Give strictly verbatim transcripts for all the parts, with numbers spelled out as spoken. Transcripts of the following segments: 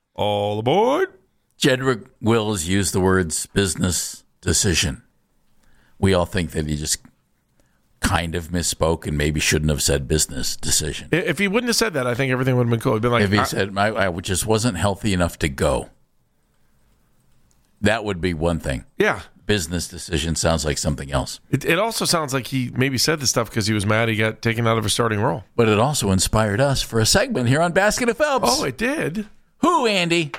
All aboard. Jedrick Wills used the words business decision. We all think that he just kind of misspoke and maybe shouldn't have said business decision. If he wouldn't have said that, I think everything would have been cool. He'd been like, if he I- said, I, I just wasn't healthy enough to go, that would be one thing. yeah. Business decision sounds like something else. It, it also sounds like he maybe said this stuff because he was mad he got taken out of a starting role. But it also inspired us for a segment here on Basket of Phelps. Oh, it did? Who, Andy?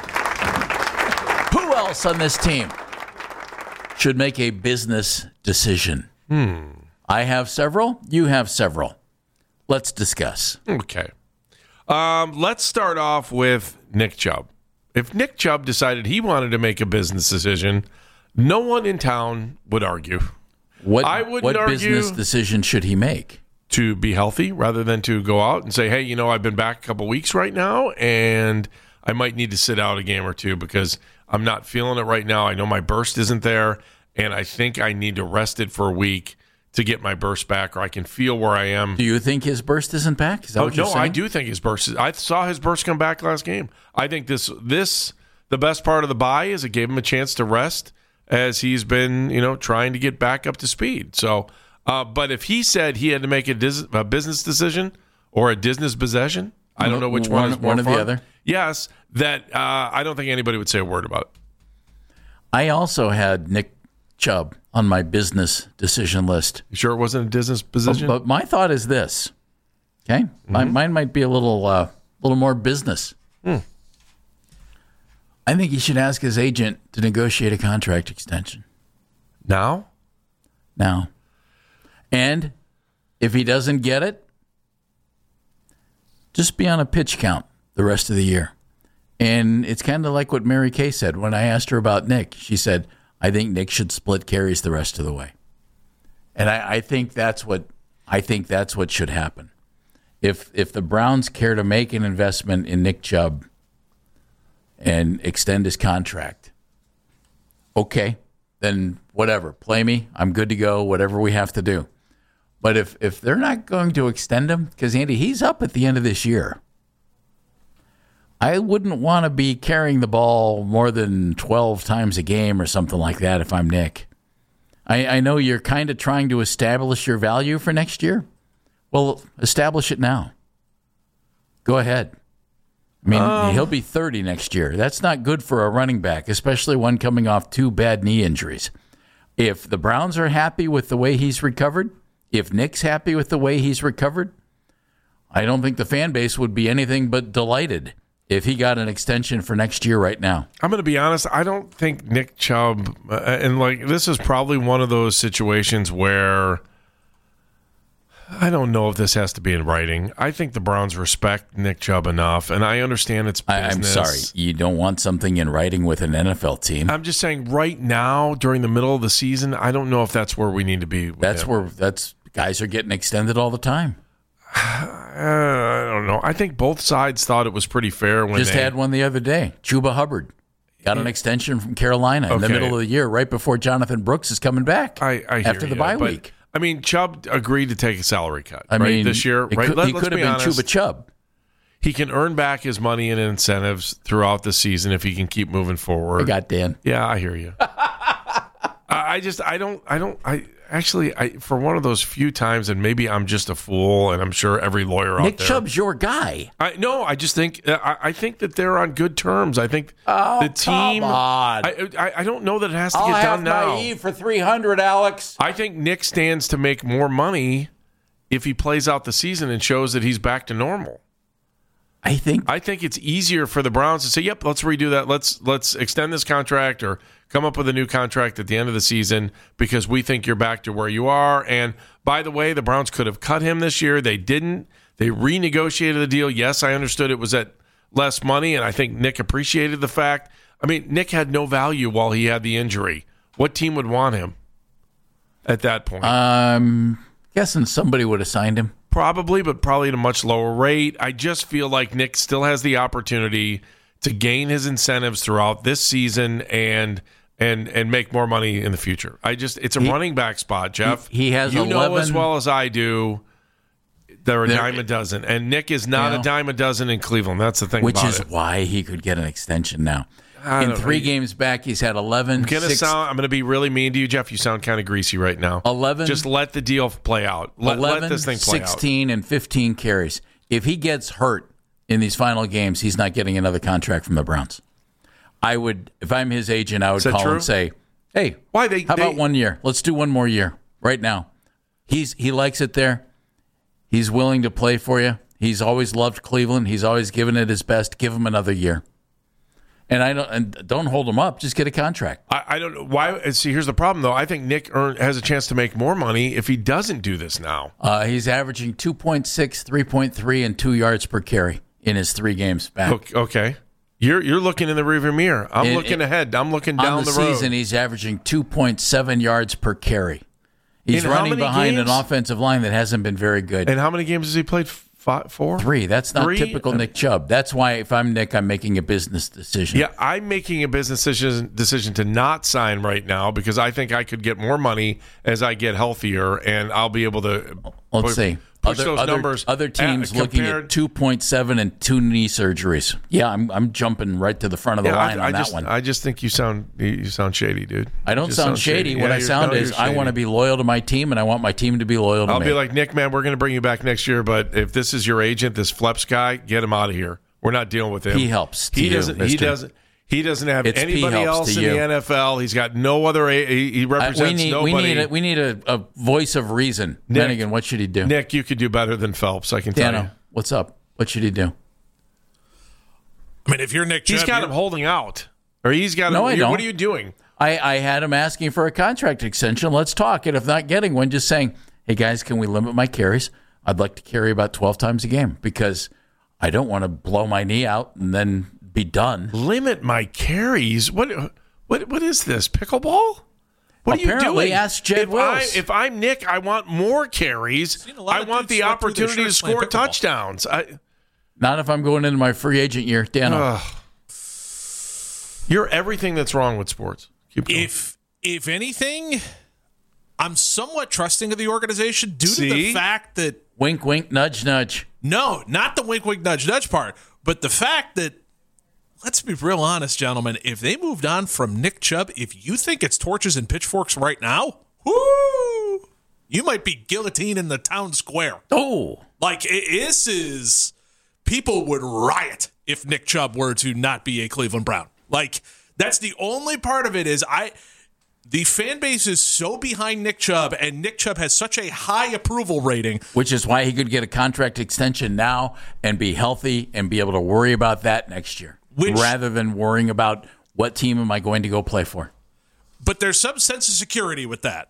Who else on this team should make a business decision? Hmm. I have several. You have several. Let's discuss. Okay. Um, let's start off with Nick Chubb. If Nick Chubb decided he wanted to make a business decision, no one in town would argue. What, I wouldn't what argue business decision should he make? To be healthy rather than to go out and say, hey, you know, I've been back a couple weeks right now and I might need to sit out a game or two because I'm not feeling it right now. I know my burst isn't there and I think I need to rest it for a week to get my burst back, or I can feel where I am. Do you think his burst isn't back? Is that oh, what you're no, saying? I do think his burst is. I saw his burst come back last game. I think this, this the best part of the bye is it gave him a chance to rest as he's been, you know, trying to get back up to speed. So, uh, but if he said he had to make a, dis- a business decision or a business possession, I don't know which one, one is more one or fun. the other. Yes, that uh, I don't think anybody would say a word about it. I also had Nick Chubb on my business decision list. You sure it wasn't a business position? But, but my thought is this. Okay, mm-hmm. my, mine might be a little, uh, little more business. Hmm. I think he should ask his agent to negotiate a contract extension now. Now, and if he doesn't get it, just be on a pitch count the rest of the year. And it's kind of like what Mary Kay said when I asked her about Nick. She said, I think Nick should split carries the rest of the way. And I, I think that's what I think that's what should happen. If if the Browns care to make an investment in Nick Chubb and extend his contract, okay, then whatever. Play me. I'm good to go, whatever we have to do. But if, if they're not going to extend him, because, Andy, he's up at the end of this year. I wouldn't want to be carrying the ball more than twelve times a game or something like that if I'm Nick. I, I know you're kind of trying to establish your value for next year. Well, establish it now. Go ahead. I mean, um, he'll be thirty next year. That's not good for a running back, especially one coming off two bad knee injuries. If the Browns are happy with the way he's recovered, if Nick's happy with the way he's recovered, I don't think the fan base would be anything but delighted if he got an extension for next year right now. I'm going to be honest. I don't think Nick Chubb, uh, and like this is probably one of those situations where I don't know if this has to be in writing. I think the Browns respect Nick Chubb enough, and I understand it's business. I'm sorry. You don't want something in writing with an N F L team. I'm just saying right now, during the middle of the season, I don't know if that's where we need to be. With that's him. where that's guys are getting extended all the time. Uh, I don't know. I think both sides thought it was pretty fair when just they had one the other day. Chuba Hubbard got an extension from Carolina in okay. the middle of the year, right before Jonathan Brooks is coming back. I, I hear after the you, bye but, week. I mean, Chubb agreed to take a salary cut. I right, mean, this year, right? Could, Let, he could have been honest. Chuba Chubb. He can earn back his money and incentives throughout the season if he can keep moving forward. I got Dan. Yeah, I hear you. I, I just, I don't, I don't, I actually, I for one of those few times, and maybe I'm just a fool, and I'm sure every lawyer out Nick there. Chubb's your guy. I no, I just think, I, I think that they're on good terms. I think oh, the team. Come on. I, I, I don't know that it has to I'll get have done now. Naive for three hundred, Alex. I think Nick stands to make more money if he plays out the season and shows that he's back to normal. I think I think it's easier for the Browns to say, "Yep, let's redo that. Let's let's extend this contract or come up with a new contract at the end of the season because we think you're back to where you are." And by the way, the Browns could have cut him this year. They didn't. They renegotiated the deal. Yes, I understood it was at less money, and I think Nick appreciated the fact. I mean, Nick had no value while he had the injury. What team would want him at that point? I'm guessing somebody would have signed him. Probably, but probably at a much lower rate. I just feel like Nick still has the opportunity to gain his incentives throughout this season and and and make more money in the future. I just it's a he, running back spot, Jeff. He, he has you eleven, know as well as I do. they're a They're- dime a dozen. And Nick is not You know, a dime a dozen in Cleveland. That's the thing which about is it. why he could get an extension now. I In don't three know. games back, he's had eleven. I'm gonna six, sound. I'm gonna be really mean to you, Jeff. You sound kind of greasy right now. eleven. Just let the deal play out. Let, eleven, let this thing play sixteen, and fifteen carries. If he gets hurt in these final games, he's not getting another contract from the Browns. I would, if I'm his agent, I would Is that call true? and say, "Hey, Why they? how they, about one year? Let's do one more year right now." He's he likes it there. He's willing to play for you. He's always loved Cleveland. He's always given it his best. Give him another year. And I don't and don't hold him up. Just get a contract. I, I don't know why. See, here's the problem, though. I think Nick earn, has a chance to make more money if he doesn't do this now. Uh, he's averaging two point six, three point three, and two yards per carry in his three games back. Okay, okay. you're you're looking in the rearview mirror. I'm In- looking in- ahead. I'm looking down On the, the, road. season, he's averaging two point seven yards per carry. He's In how running many behind games? an offensive line that hasn't been very good. And how many games has he played? Five, four, Three. That's not Three? typical Nick Chubb. That's why if I'm Nick, I'm making a business decision. Yeah, I'm making a business decision, decision to not sign right now because I think I could get more money as I get healthier, and I'll be able to. Let's push, see. push Other, those other, numbers. other teams at- looking compared- at two point seven and two knee surgeries. Yeah, I'm I'm jumping right to the front of the Yeah, line I, on I that just, one. I just think you sound you sound shady, dude. I don't You just sound shady. What Yeah, I you're- sound no, is you're I shady. want to be loyal to my team, and I want my team to be loyal to I'll me. be like, Nick, man, we're going to bring you back next year, but if this is your agent, this Fleps guy, get him out of here. We're not dealing with him. He helps to He you, doesn't. He mister. doesn't. He doesn't have It's P anybody helps else to in you. the N F L. He's got no other. He, he I- represents we need nobody. we need a, we need a, a voice of reason. Nick, Bennigan, what should he do? Nick, you could do better than Phelps. I can tell Dano, you. what's up? What should he do? I mean, if you're Nick Chubb, He's got you're- him holding out, or he's got him. No, I you're- don't. What are you doing? I, I had him asking for a contract extension. Let's talk. And if not getting one, just saying, hey, guys, can we limit my carries? I'd like to carry about twelve times a game because I don't want to blow my knee out and then be done. Limit my carries. What? What? What is this? Pickleball? What are Apparently, you doing? ask Jed if, I, Wills. if I'm Nick, I want more carries. Seen a lot I of want dudes the sweat through their opportunity to shirts playing score pickleball. touchdowns. I, Not if I'm going into my free agent year. Dano, Ugh. You're everything that's wrong with sports. Keep going. if if anything, I'm somewhat trusting of the organization due to the See? fact that wink, wink, nudge, nudge. no, not the wink, wink, nudge, nudge part, but the fact that, let's be real honest, gentlemen, if they moved on from Nick Chubb, if you think it's torches and pitchforks right now, whoo, you might be guillotining the town square. Oh, Like, it, this is, people would riot if Nick Chubb were to not be a Cleveland Brown. Like, that's the only part of it is I, the fan base is so behind Nick Chubb, and Nick Chubb has such a high approval rating. which is why he could get a contract extension now and be healthy and be able to worry about that next year Which- rather than worrying about what team am I going to go play for. But there's some sense of security with that.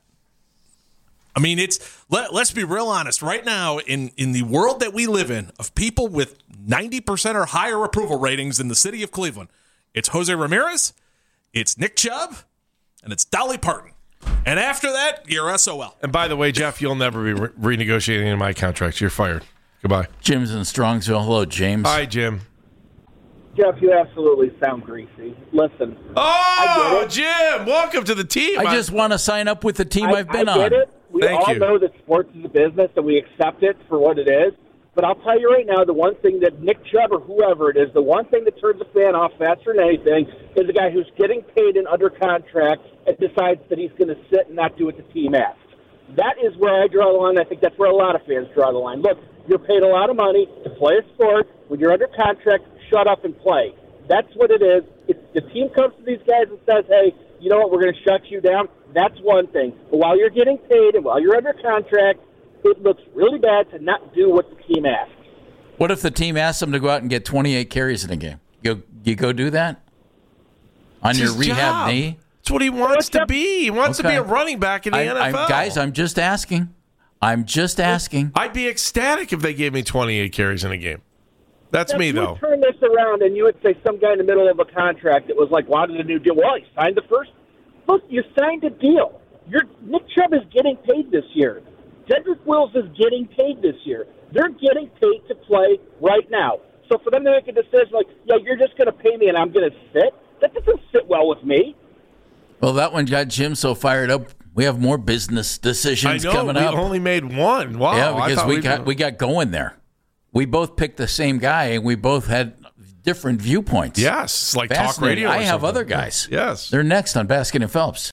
I mean, it's let, let's be real honest. Right now, in, in the world that we live in, of people with ninety percent or higher approval ratings in the city of Cleveland, it's Jose Ramirez, it's Nick Chubb, and it's Dolly Parton. And after that, you're S O L. And by the way, Jeff, you'll never be re- renegotiating my contract. You're fired. Goodbye. Jim's in Strongsville. Hello, James. Hi, Jim. Jeff, you absolutely sound greasy. Listen, Oh, get it. Jim, welcome to the team. I just want to sign up with the team I, I've been I on. get it. We Thank all you. know that sports is a business and we accept it for what it is. But I'll tell you right now, the one thing that Nick Chubb or whoever it is, the one thing that turns a fan off faster than anything is a guy who's getting paid and under contract and decides that he's going to sit and not do what the team asks. That is where I draw the line. I think that's where a lot of fans draw the line. Look, you're paid a lot of money to play a sport. When you're under contract, shut up and play. That's what it is. If the team comes to these guys and says, hey, you know what, we're going to shut you down, that's one thing. But while you're getting paid and while you're under contract, it looks really bad to not do what the team asks. What if the team asks him to go out and get twenty-eight carries in a game? You, you go do that? On It's your his rehab job. knee? That's what he wants to be. He wants to Okay. be a running back in the I, N F L. I'm, guys, I'm just asking. I'm just asking. I'd be ecstatic if they gave me twenty-eight carries in a game. That's me, you though. would turn this around and you would say some guy in the middle of a contract that was like, wanted a new deal. Well, he signed the first. Look, you signed a deal. You're, Nick Chubb is getting paid this year. Jedrick Wills is getting paid this year. They're getting paid to play right now. So for them to make a decision like, yeah, you're just going to pay me and I'm going to sit, that doesn't sit well with me. Well, that one got Jim so fired up We have more business decisions I know, coming we up. only made one. Wow. Yeah, I because thought we we'd- got we got going there. We both picked the same guy, and we both had different viewpoints. Yes, like talk Fascinating. radio. or I have something. other guys. Yes. They're next on Baskin and Phelps.